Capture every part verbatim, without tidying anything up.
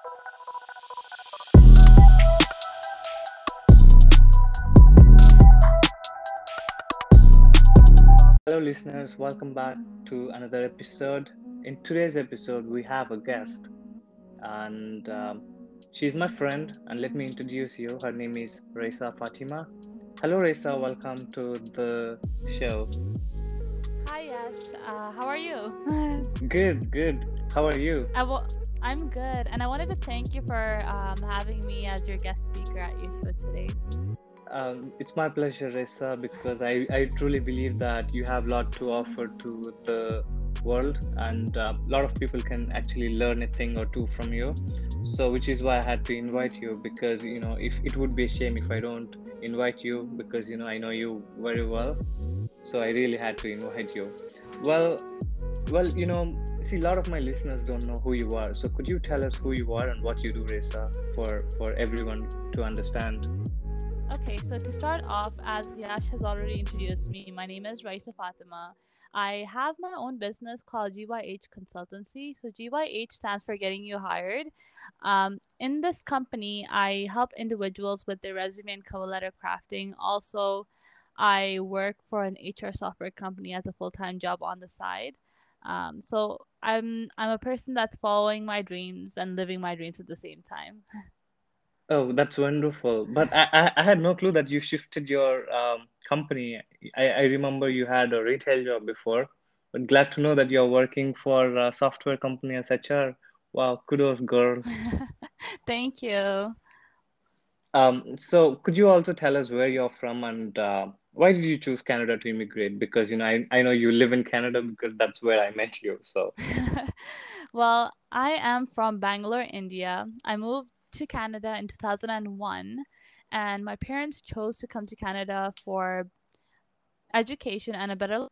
Hello, listeners. Welcome back to another episode. In today's episode, we have a guest, and um, she's my friend. And let me introduce you. Her name is Raisa Fatima. Hello, Raisa. Welcome to the show. Hi Yash, uh, how are you? Good, good. How are you? I w- I'm good, and I wanted to thank you for um, having me as your guest speaker at your show today. Um, it's my pleasure, Raisa, because I, I truly believe that you have a lot to offer to the world, and a lot of people can actually learn a thing or two from you. So, which is why I had to invite you because you know, if it would be a shame if I don't invite you because you know I know you very well. So I really had to invite you. Well, well, you know, see, a lot of my listeners don't know who you are. So could you tell us who you are and what you do, Raisa, for for everyone to understand? Okay, so to start off, as Yash has already introduced me, my name is Raisa Fatima. I have my own business called G Y H Consultancy. So G Y H stands for Getting You Hired. Um, in this company, I help individuals with their resume and cover letter crafting. Also, I work for an H R software company as a full time job on the side. Um, so I'm I'm a person that's following my dreams and living my dreams at the same time. Oh, that's wonderful. But I, I, I had no clue that you shifted your um, company. I, I remember you had a retail job before, but glad to know that you're working for a software company as H R. Wow, kudos, girl. Thank you. Um, so could you also tell us where you're from and uh, why did you choose Canada to immigrate? Because you know, I, I know you live in Canada because that's where I met you. So, Well, I am from Bangalore, India. I moved to Canada in two thousand one, and my parents chose to come to Canada for education and a better.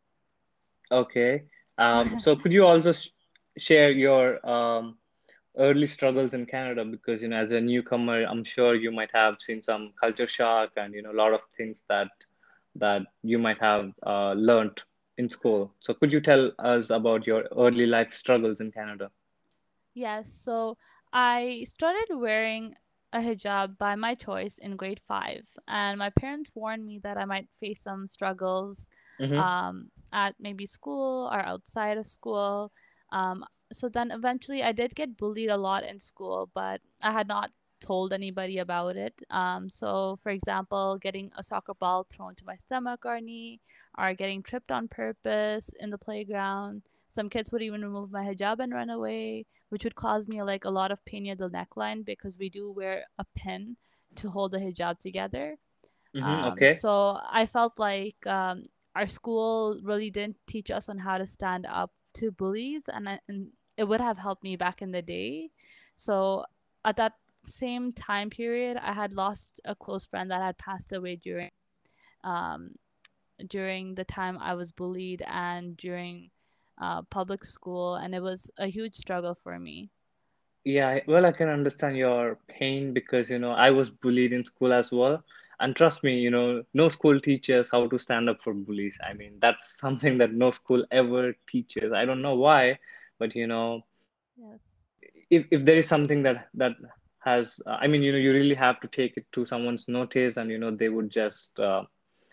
okay. Um, so could you also sh share your um, early struggles in Canada because you know as a newcomer, I'm sure you might have seen some culture shock and you know a lot of things that that you might have uh, learned in school. So could you tell us about your early life struggles in Canada? Yes, so I started wearing a hijab by my choice in grade five, and my parents warned me that I might face some struggles Mm-hmm. um, at maybe school or outside of school. Um, so then eventually I did get bullied a lot in school, but I had not told anybody about it. Um, so, for example, getting a soccer ball thrown to my stomach or knee, or getting tripped on purpose in the playground. Some kids would even remove my hijab and run away, which would cause me like a lot of pain near the neckline because we do wear a pin to hold the hijab together. Mm-hmm. Um, Okay. so I felt like um, our school really didn't teach us on how to stand up to bullies, and, I- and it would have helped me back in the day. So at that same time period, I had lost a close friend that had passed away during um, during the time I was bullied and during uh, public school, and it was a huge struggle for me. Yeah, I- well, I can understand your pain because, you know, I was bullied in school as well. And trust me, you know, no school teaches how to stand up for bullies. I mean, that's something that no school ever teaches. I don't know why, but, you know, Yes. if, if there is something that that has, uh, I mean, you know, you really have to take it to someone's notice and, you know, they would just uh,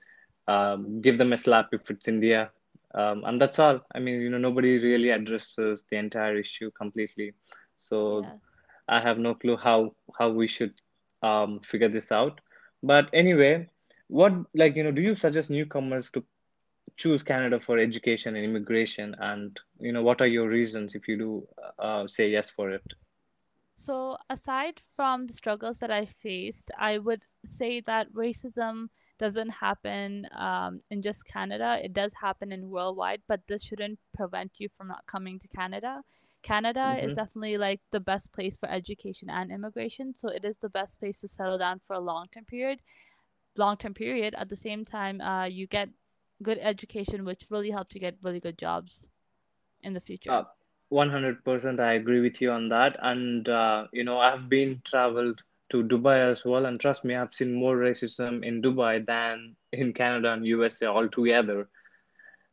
um, give them a slap if it's India. Um, and that's all. I mean, you know, nobody really addresses the entire issue completely. So Yes. I have no clue how how we should um, figure this out. But anyway, what like you know, do you suggest newcomers to choose Canada for education and immigration? And you know, what are your reasons if you do uh, say yes for it? So, aside from the struggles that I faced, I would say that racism doesn't happen um, in just Canada. It does happen in worldwide, but this shouldn't prevent you from not coming to Canada. Canada is Mm-hmm. definitely like the best place for education and immigration. So, it is the best place to settle down for a long term period. Long term period. At the same time, uh, you get good education, which really helps you get really good jobs in the future. Uh, one hundred percent, I agree with you on that. And uh, you know, I've been traveled to Dubai as well, and trust me, I've seen more racism in Dubai than in Canada and U S A altogether.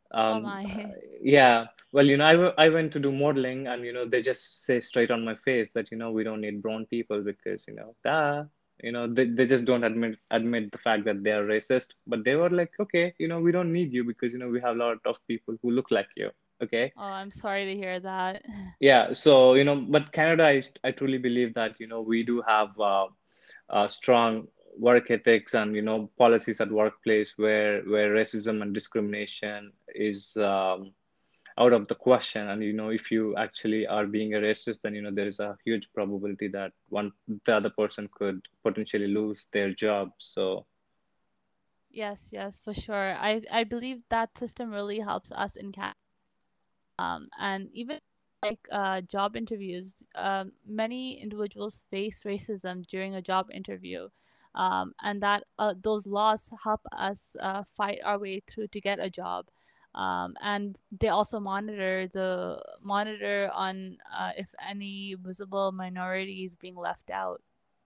Oh Um, uh, my. yeah, well, you know, I, w- I went to do modeling, and you know, they just say straight on my face that you know we don't need brown people because you know, duh, you know, they, they just don't admit admit the fact that they are racist. But they were like, okay, you know, we don't need you because you know we have a lot of people who look like you. Okay, Oh, I'm sorry to hear that. yeah, so you know, but Canada, I I truly believe that you know we do have uh, uh, strong work ethics and you know policies at workplace where where racism and discrimination is um, out of the question. And you know if you actually are being a racist, then you know there is a huge probability that one the other person could potentially lose their job. So Yes, yes, for sure. I I believe that system really helps us in Canada. Um, and even like uh, job interviews, um, many individuals face racism during a job interview, um, and that uh, those laws help us uh, fight our way through to get a job. Um, and they also monitor the monitor on uh, if any visible minorities being left out.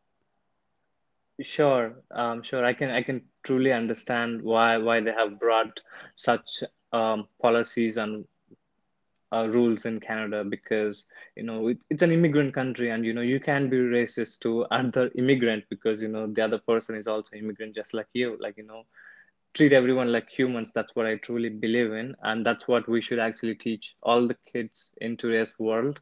sure, um, sure, I can I can truly understand why why they have brought such um, policies and uh, rules in Canada because you know it, it's an immigrant country, and you know you can be racist to other immigrant because you know the other person is also immigrant just like you. Like you know, treat everyone like humans. That's what I truly believe in, and that's what we should actually teach all the kids in today's world.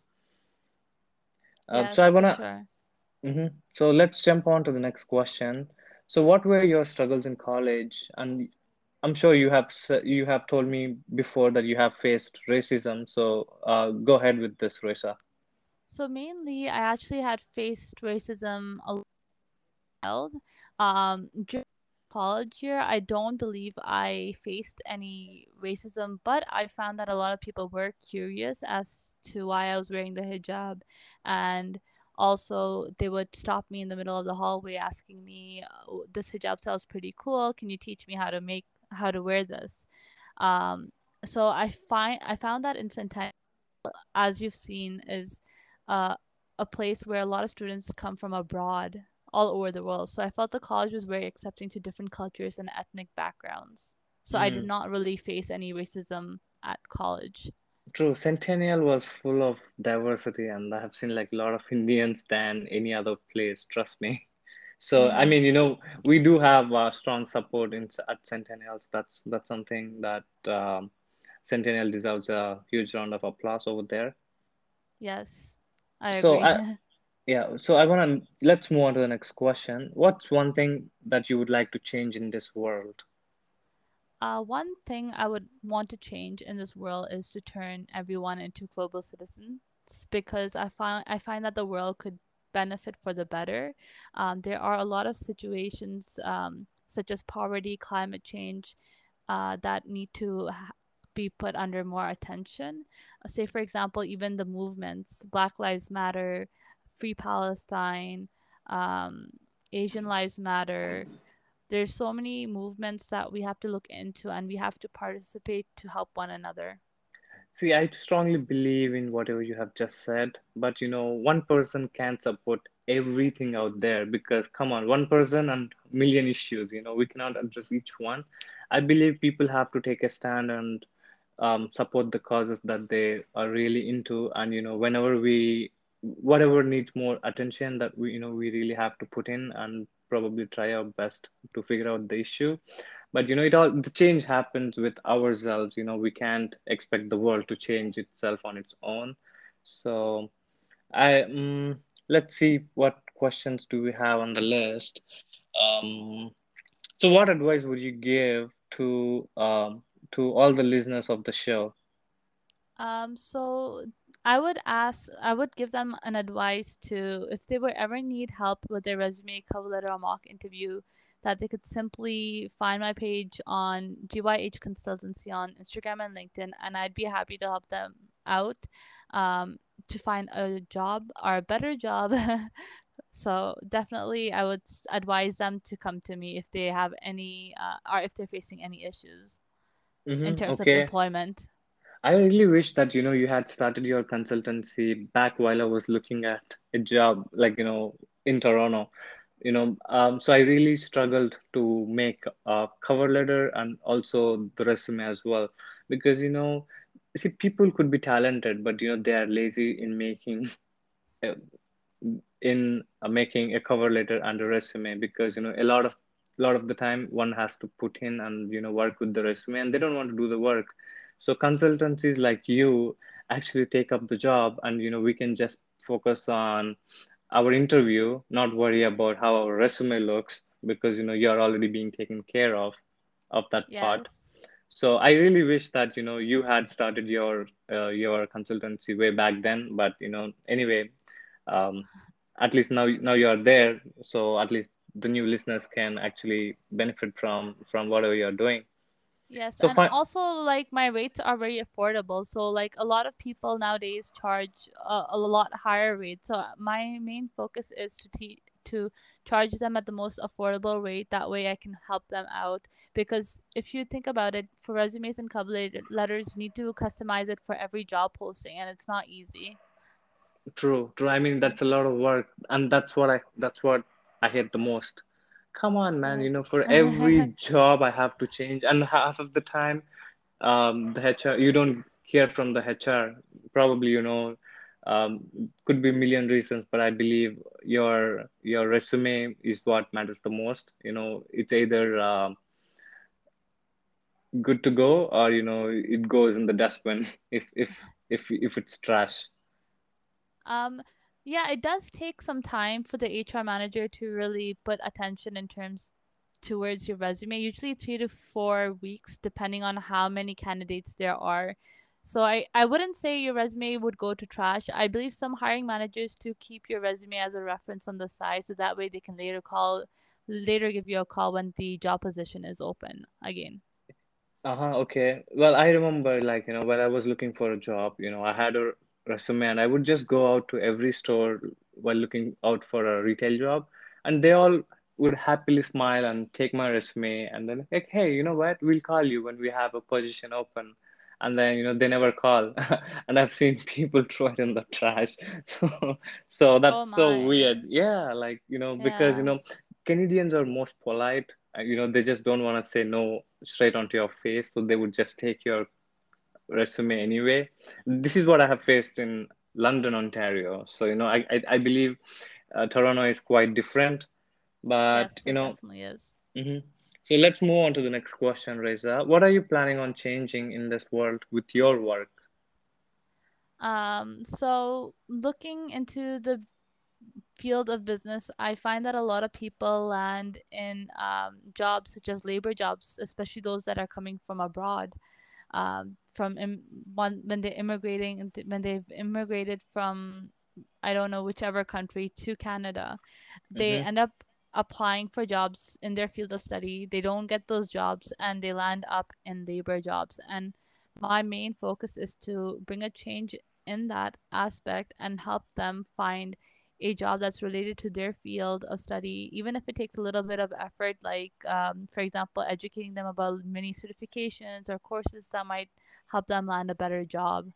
Um, so I Yes, for wanna. sure. Mhm. So let's jump on to the next question. So what were your struggles in college? And I'm sure you have s- you have told me before that you have faced racism. So uh, go ahead with this, Reza. So mainly, I actually had faced racism a child. Um, during college year, I don't believe I faced any racism, but I found that a lot of people were curious as to why I was wearing the hijab, and also they would stop me in the middle of the hallway asking me, "Oh, this hijab style is pretty cool. Can you teach me how to make how to wear this?" Um, so I find I found that in Centennial, as you've seen, is uh, a place where a lot of students come from abroad, all over the world. So I felt the college was very accepting to different cultures and ethnic backgrounds. So I did Mm, not really face any racism at college. true. Centennial was full of diversity, and I have seen like a lot of Indians than any other place. Trust me. So I mean, you know, we do have uh, strong support in at Centennials. That's that's something that um, Centennial deserves a huge round of applause over there. Yes, I So agree. I yeah, so I wanna let's move on to the next question. What's one thing that you would like to change in this world? Uh, one thing I would want to change in this world is to turn everyone into global citizens because I find I find that the world could benefit for the better. Um, there are a lot of situations um, such as poverty, climate change, uh, that need to ha- be put under more attention. Uh, say, for example, even the movements, Black Lives Matter, Free Palestine, um, Asian Lives Matter. There's so many movements that we have to look into and we have to participate to help one another. See, I strongly believe in whatever you have just said, but you know, one person can't support everything out there because come on, one person and million issues, you know, we cannot address each one. I believe people have to take a stand and um, support the causes that they are really into, and you know, whenever we whatever needs more attention that we you know we really have to put in and probably try our best to figure out the issue. But you know it all the change happens with ourselves. You know we can't expect the world to change itself on its own. So I um, let's see what questions do we have on the list. um, so what advice would you give to um, to all the listeners of the show? Um, so I would ask, I would give them an advice to if they would ever need help with their resume, cover letter, or mock interview, that they could simply find my page on G Y H Consultancy on Instagram and LinkedIn, and I'd be happy to help them out um, to find a job or a better job. So definitely, I would s- advise them to come to me if they have any, uh, or if they're facing any issues in Mm-hmm, terms of okay. employment. I really wish that you know you had started your consultancy back while I was looking at a job, like you know in Toronto. you know, um, so I really struggled to make a cover letter and also the resume as well, because you know, see, people could be talented, but you know, they are lazy in making uh, in uh, making a cover letter and a resume, because you know, a lot of lot of the time one has to put in and you know work with the resume, and they don't want to do the work. So consultancies like you actually take up the job, and you know we can just focus on our interview, not worry about how our resume looks, because you know you're already being taken care of of that part. Yes. So I really wish that you know you had started your uh, your consultancy way back then. But you know anyway, um, at least now now you are there, so at least the new listeners can actually benefit from from whatever you're doing. Yes, So and fine. also like my rates are very affordable. So like a lot of people nowadays charge a, a lot higher rates. So my main focus is to te- to charge them at the most affordable rate. That way I can help them out. Because if you think about it, for resumes and cover let- letters, you need to customize it for every job posting, and it's not easy. True, true. I mean, that's a lot of work, and that's what I that's what I hate the most. Come on, man. You know, Yes. for every job I have to change, and half of the time, um, the H R, you don't hear from the H R. Probably, you know, um, could be a million reasons, but I believe your your resume is what matters the most. You know, it's either um, good to go, or you know, it goes in the dustbin if if if if it's trash. Um, yeah, it does take some time for the H R manager to really put attention in terms towards your resume, usually three to four weeks, depending on how many candidates there are. So I, I wouldn't say your resume would go to trash. I believe some hiring managers to keep your resume as a reference on the side so that way they can later call later give you a call when the job position is open again. Uh-huh, okay. Well, I remember like, you know, when I was looking for a job, you know, I had a resume and I would just go out to every store while looking out for a retail job, and they all would happily smile and take my resume and then like, hey, you know what? We'll call you when we have a position open. And then, you know, they never call. And I've seen people throw it in the trash. So, so Oh that's so my. weird. Yeah, like, you know, because, you Yeah. know, Canadians are most polite. uh, You know, they just don't want to say no straight onto your face, so they would just take your resume anyway. This is what I have faced in London, Ontario. So, you know, I I, I believe uh, Toronto is quite different, but Yes, you it know, definitely is. mhm. So let's move on to the next question, Reza. What are you planning on changing in this world with your work? Um, so looking into the field of business, I find that a lot of people land in um, jobs such as labor jobs, especially those that are coming from abroad. Um, from Im- one, when they're immigrating, into- when they've immigrated from, I don't know, whichever country to Canada, they Mm-hmm. end up applying for jobs in their field of study. They don't get those jobs and they land up in labor jobs. And my main focus is to bring a change in that aspect and help them find a job that's related to their field of study, even if it takes a little bit of effort, like, um, for example, educating them about many certifications or courses that might help them land a better job.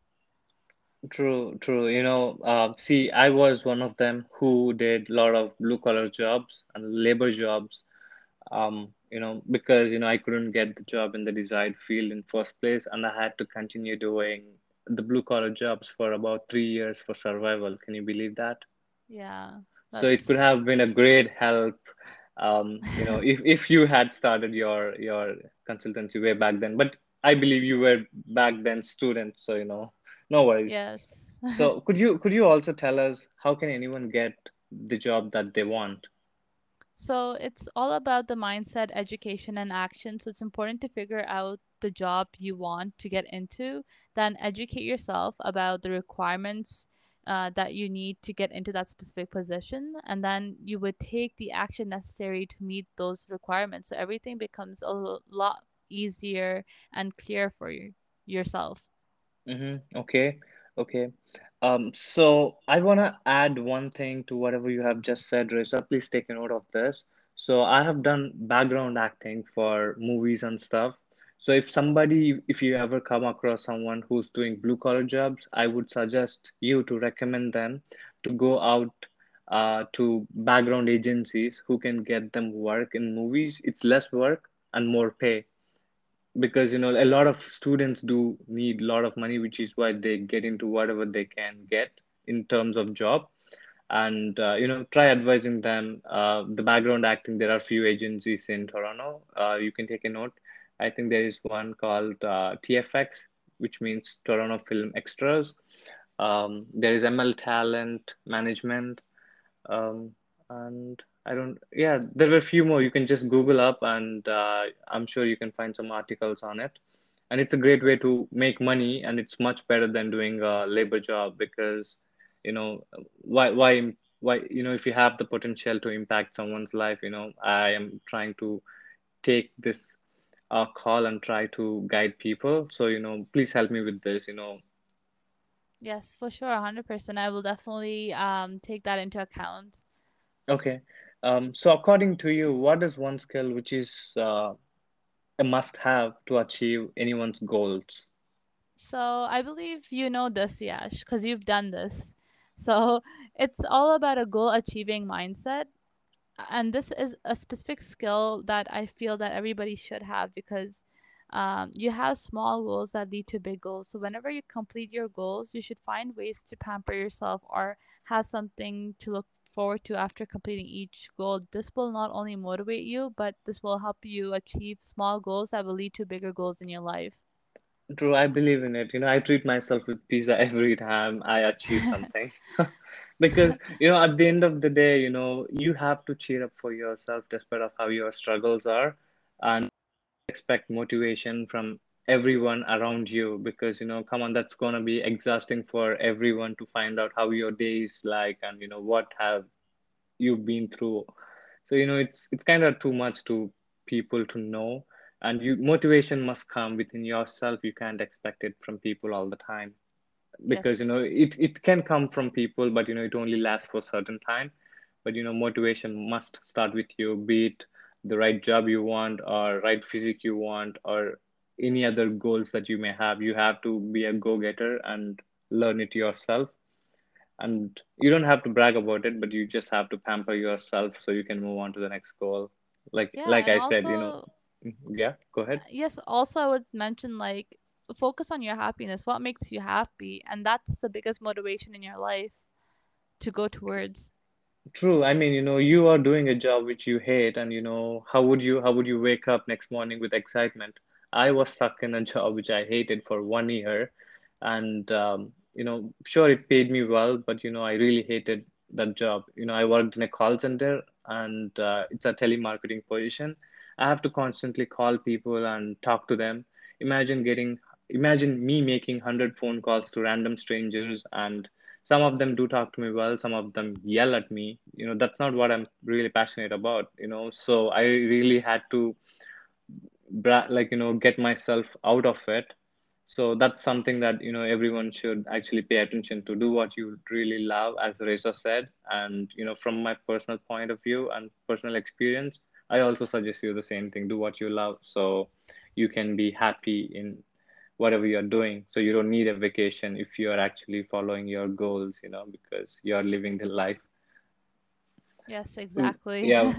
True, true. You know, uh, see, I was one of them who did a lot of blue collar jobs and labor jobs. Um, you know, because you know I couldn't get the job in the desired field in first place, and I had to continue doing the blue collar jobs for about three years for survival. Can you believe that? Yeah, So it could that's have been a great help, um, you know, if if you had started your your consultancy way back then. But I believe you were back then student, so you know, no worries. yes. So could you could you also tell us how can anyone get the job that they want? So it's all about the mindset, education, and action. So it's important to figure out the job you want to get into, then educate yourself about the requirements uh, that you need to get into that specific position, and then you would take the action necessary to meet those requirements. So everything becomes a l- lot easier and clear for you yourself. Mm-hmm. Okay. Okay. Um, so I want to add one thing to whatever you have just said, Reza. Please take a note of this. So I have done background acting for movies and stuff. So if somebody, if you ever come across someone who's doing blue collar jobs, I would suggest you to recommend them to go out uh, to background agencies who can get them work in movies. It's less work and more pay, because you know a lot of students do need a lot of money, which is why they get into whatever they can get in terms of job. And uh, you know try advising them. Uh, the background acting, there are few agencies in Toronto. Uh, you can take a note. I think there is one called uh, T F X, which means Toronto Film Extras. Um, there is M L Talent Management. um, and I don't, yeah, there were a few more. You can just Google up, and uh, I'm sure you can find some articles on it. And it's a great way to make money, and it's much better than doing a labor job, because, you know, why, why, why, you know, if you have the potential to impact someone's life, you know, I am trying to take this uh, call and try to guide people. So, you know, please help me with this, you know. Yes, for sure, one hundred percent. I will definitely um take that into account. Okay. Um, so according to you, what is one skill which is uh, a must-have to achieve anyone's goals? So I believe you know this, Yash, because you've done this. So it's all about a goal achieving mindset. And this is a specific skill that I feel that everybody should have, because um, you have small goals that lead to big goals. So whenever you complete your goals, you should find ways to pamper yourself or have something to look forward to after completing each goal. This will not only motivate you, but this will help you achieve small goals that will lead to bigger goals in your life. True, I believe in it. You know, I treat myself with pizza every time I achieve something. Because, you know, at the end of the day, you know, you have to cheer up for yourself despite of how your struggles are, and expect motivation from everyone around you, because, you know, come on, that's gonna be exhausting for everyone to find out how your day is like, and, you know, what have you've been through. So, you know, it's it's kind of too much to people to know. And you motivation must come within yourself. You can't expect it from people all the time, because you know Yes. it, it can come from people, but you know it only lasts for a certain time. But you know motivation must start with you, be it the right job you want, or right physique you want, or any other goals that you may have. You have to be a go-getter and learn it yourself. And you don't have to brag about it, but you just have to pamper yourself so you can move on to the next goal. like Yeah, like and I said, you know. also, Yeah, go ahead. yes, also I would mention, like, focus on your happiness. What makes you happy? And that's the biggest motivation in your life to go towards. True. I mean, you know, you are doing a job which you hate, and you know, how would you how would you wake up next morning with excitement? I was stuck in a job which I hated for one year, and um, you know, sure it paid me well, but you know, I really hated that job. You know, I worked in a call center, and uh, it's a telemarketing position. I have to constantly call people and talk to them. Imagine getting, imagine me making one hundred phone calls to random strangers, and some of them do talk to me well, some of them yell at me. You know that's not what I'm really passionate about, you know so I really had to bra- like you know get myself out of it. So that's something that you know everyone should actually pay attention to. Do what you really love, as Reza said. And you know from my personal point of view and personal experience, I also suggest you the same thing. Do what you love, so you can be happy in whatever you're doing. So you don't need a vacation if you're actually following your goals, you know, because you're living the life. Yes, Mm, exactly. yeah.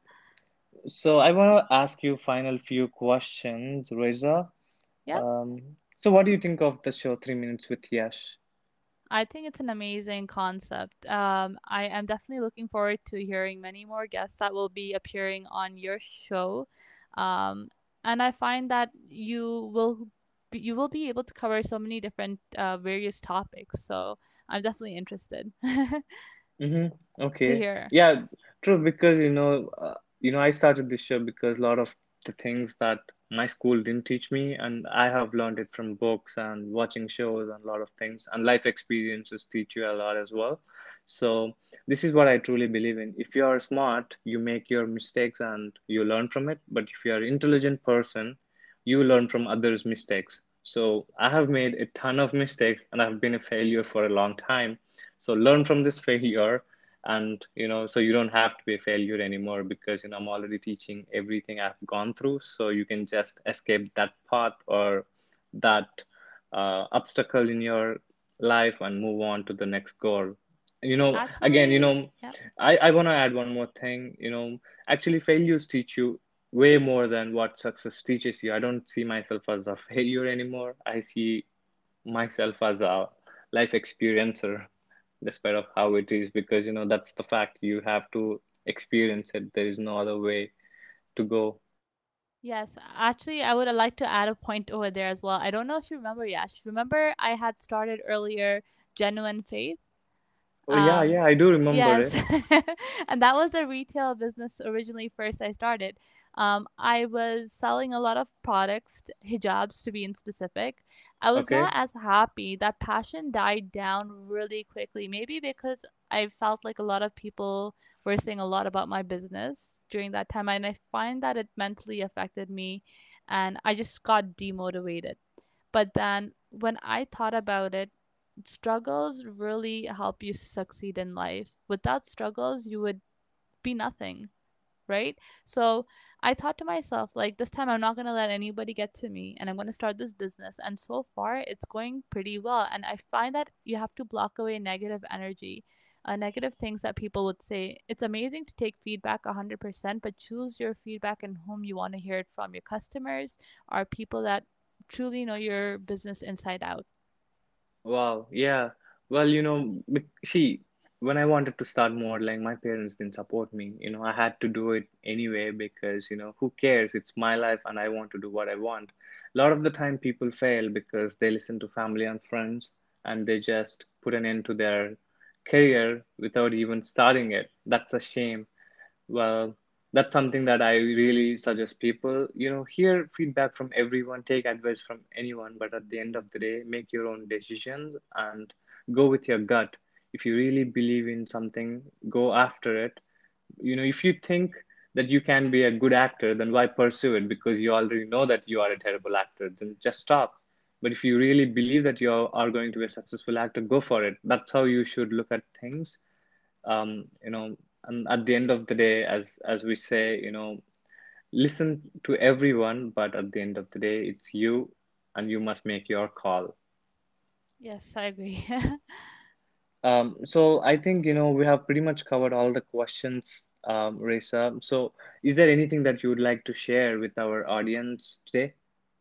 So I want to ask you final few questions, Reza. Yep. Um, so what do you think of the show Three Minutes with Yash? I think it's an amazing concept. Um, I am definitely looking forward to hearing many more guests that will be appearing on your show. Um, and I find that you will be, you will be able to cover so many different uh, various topics. So I'm definitely interested Mm-hmm. to Okay. hear. Yeah, true. Because you know, uh, you know, I started this show because a lot of the things that my school didn't teach me, and I have learned it from books and watching shows and a lot of things. And life experiences teach you a lot as well. So this is what I truly believe in. If you are smart, you make your mistakes and you learn from it. But if you are an intelligent person, you learn from others' mistakes. So I have made a ton of mistakes, and I've been a failure for a long time. So learn from this failure, and you know so you don't have to be a failure anymore, because you know I'm already teaching everything I've gone through, so you can just escape that path or that uh, obstacle in your life and move on to the next goal. You know, again, you Actually, know, yeah. I, I want to add one more thing. You know, actually, failures teach you way more than what success teaches you. I don't see myself as a failure anymore. I see myself as a life experiencer, despite of how it is, because you know that's the fact. You have to experience it. There is no other way to go. Yes, actually, I would like to add a point over there as well. I don't know if you remember, Yash. Remember, I had started earlier Genuine Faith. Oh yeah, Um, yeah, I do remember yes, it. and that was the retail business originally. First, I started. Um, I was selling a lot of products, hijabs to be in specific. I was not Okay. as happy. That passion died down really quickly. Maybe because I felt like a lot of people were saying a lot about my business during that time, and I find that it mentally affected me, and I just got demotivated. But then when I thought about it, struggles really help you succeed in life. Without struggles, you would be nothing, right? So I thought to myself, like, this time I'm not going to let anybody get to me and I'm going to start this business. And so far, it's going pretty well. And I find that you have to block away negative energy. Uh, negative things that people would say. It's amazing to take feedback one hundred percent, but choose your feedback and whom you want to hear it from. Your customers are people that truly know your business inside out. Wow, yeah. Well, you know, bec- see, when I wanted to start modeling, my parents didn't support me. You know, I had to do it anyway because, you know, who cares? It's my life and I want to do what I want. A lot of the time, people fail because they listen to family and friends and they just put an end to their career without even starting it. That's a shame. Well, that's something that I really suggest people, you know, hear feedback from everyone, take advice from anyone, but at the end of the day, make your own decisions and go with your gut. If you really believe in something, go after it. You know, if you think that you can be a good actor, then why pursue it? Because you already know that you are a terrible actor, then just stop. But if you really believe that you are going to be a successful actor, go for it. That's how you should look at things. um, you know, and at the end of the day, as as we say, you know, listen to everyone, but at the end of the day, it's you, and you must make your call. Yes, I agree. Um, so I think, you know, we have pretty much covered all the questions, um, Reza. So is there anything that you would like to share with our audience today?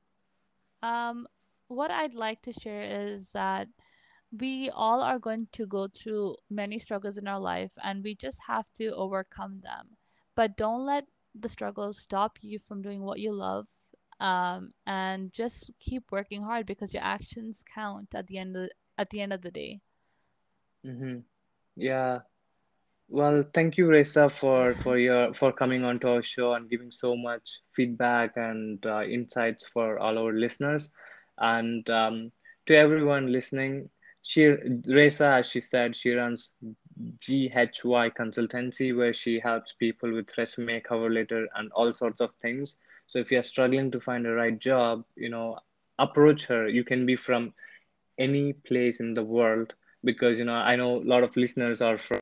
Um, what I'd like to share is that we all are going to go through many struggles in our life and we just have to overcome them. But don't let the struggles stop you from doing what you love. Um, and just keep working hard because your actions count at the end of at the end of the day. Mm-hmm. Yeah. Well, thank you, Reza, for for your for coming onto our show and giving so much feedback and uh, insights for all our listeners. And um, to everyone listening, she Reza, as she said, she runs G H Y Consultancy, where she helps people with resume, cover letter, and all sorts of things. So if you're struggling to find the right job, you know, approach her. You can be from any place in the world because you know I know a lot of listeners are from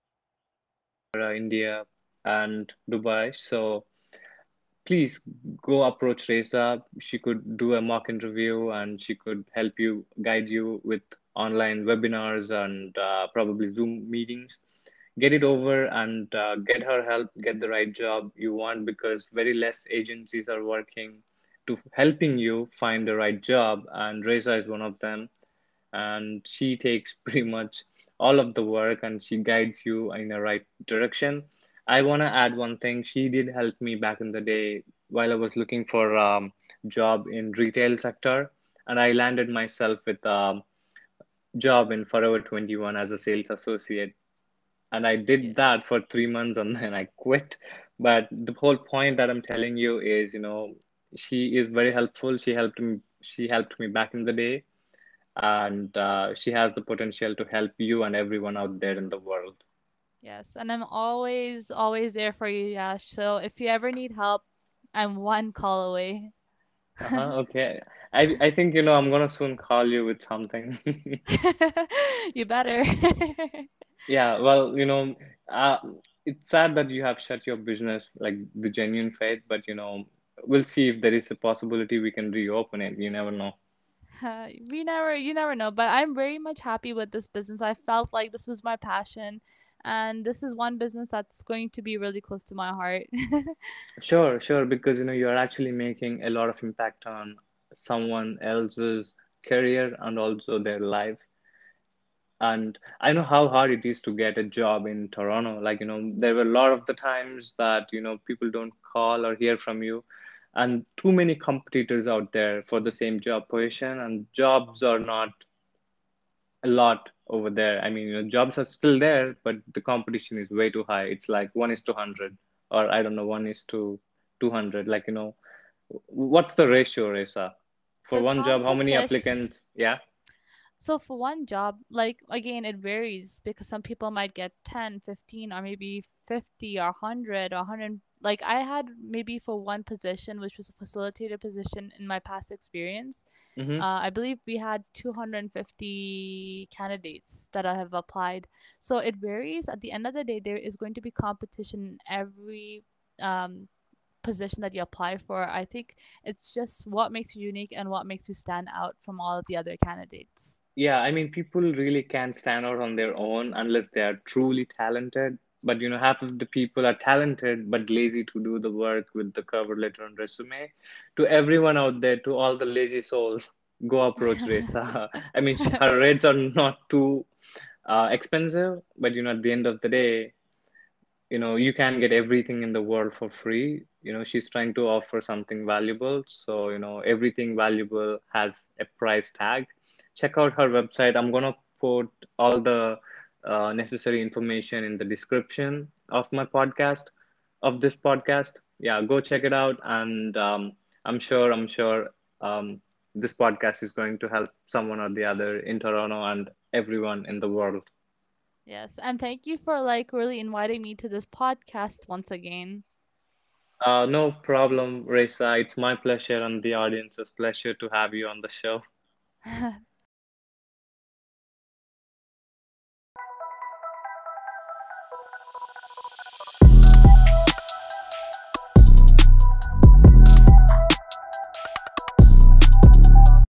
uh, India, and Dubai. So please go approach Reza. She could do a mock interview and she could help you, guide you with online webinars and uh, probably Zoom meetings. Get it over and uh, get her help, get the right job you want because very less agencies are working to helping you find the right job, and Reza is one of them, and she takes pretty much all of the work and she guides you in the right direction. I want to add one thing. She did help me back in the day while I was looking for a um, job in retail sector, and I landed myself with a job in Forever twenty-one as a sales associate. And I did Yes. that for three months and then I quit. But the whole point that I'm telling you is, you know, she is very helpful. She helped me. She helped me back in the day, and uh, she has the potential to help you and everyone out there in the world. Yes, and I'm always always there for you, Yash. So if you ever need help, I'm one call away. Uh-huh, okay. I I think you know I'm gonna soon call you with something. You better. Yeah, well, you know, uh, it's sad that you have shut your business, like the Genuine Faith, but you know, we'll see if there is a possibility we can reopen it. You never know. we never, you never know. But I'm very much happy with this business. I felt like this was my passion, and this is one business that's going to be really close to my heart. Sure, sure, because you know you're actually making a lot of impact on someone else's career and also their life. And I know how hard it is to get a job in Toronto. Like, you know, there were a lot of the times that, you know, people don't call or hear from you, and too many competitors out there for the same job position, and jobs are not a lot over there. I mean, you know, jobs are still there, but the competition is way too high. It's like one is to one hundred, or I don't know, one is to two hundred. Like, you know, what's the ratio, Reza? For The one job, how many competition. applicants? Yeah. So for one job, like again, it varies because some people might get ten, fifteen, or maybe fifty or one hundred or one hundred. Like I had maybe for one position, which was a facilitator position in my past experience, Mm-hmm. uh, I believe we had two hundred fifty candidates that I have applied. So it varies. At the end of the day, there is going to be competition in every um, position that you apply for. I think it's just what makes you unique and what makes you stand out from all of the other candidates. Yeah, I mean, people really can't stand out on their own unless they are truly talented. But you know, half of the people are talented but lazy to do the work with the cover letter and resume. To everyone out there, to all the lazy souls, go approach Reza. I mean, sh- her rates are not too uh, expensive, but you know, at the end of the day, you know, you can get everything in the world for free. You know, she's trying to offer something valuable, so you know, everything valuable has a price tag. Check out her website. I'm gonna put all the uh, necessary information in the description of my podcast, of this podcast. Yeah, go check it out, and um, i'm sure i'm sure um, this podcast is going to help someone or the other in Toronto and everyone in the world. Yes, and thank you for like really inviting me to this podcast once again. Uh, no problem, Reza. It's my pleasure and the audience's pleasure to have you on the show.